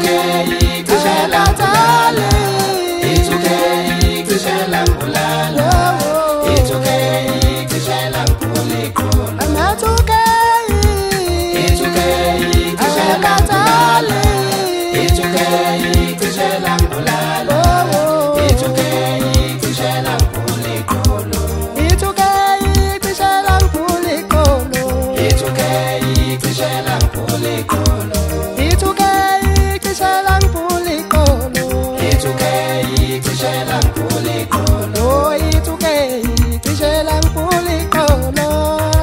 Itukei kishela ngulala, itukei kishela ngulala, itukei kishela ngulikolo. Amatukei, Itukei kishela ngulala, itukei kishela ngulala, itukei kishela ngulikolo. itukei kishela ngulikolo, Itukei kishela ngulikolo. itukei kishela ngulikolo, Itukei kishela ngulikolo. oh itukei kishela ngulikolo.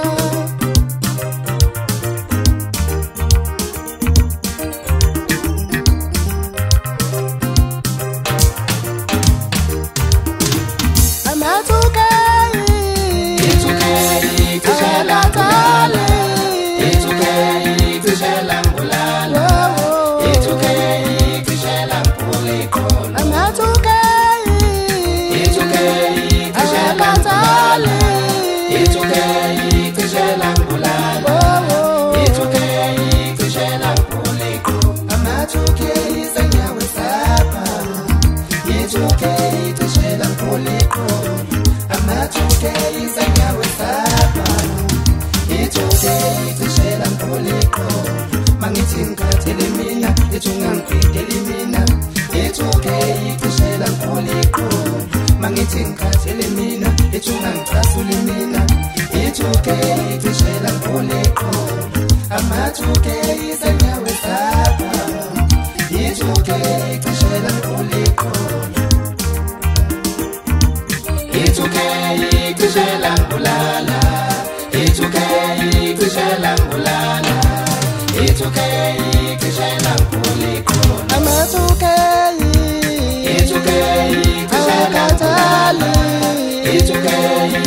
Amatukei, Itukei kishela ngulala, itukei kishela ngulala, itukei kishela ngulikolo. amatukei, Itukei kishela ngulala, itukei kishela ngulala, itukei kishela ngulikolo. amatukei zanyawe sapa, itukei kishela ngulikolo, amatukei zanyawe sapa, itukei kishela ngulikolo. Mangithi ngikhathele mina, ithi ungangibhideli mina, itukei kishela ngulikolo. Mangithi ngikhathele mina, ithi ungangicasuli mina, itukei kishela ngulikolo. Amatukei zanyawe sapa, itukei kishela ngulikolo. Itukei kishela ngulala, itukei kishela ngulala, itukei kishela ngulikolo. Amatukei, Itukei kishela ngulala, itukei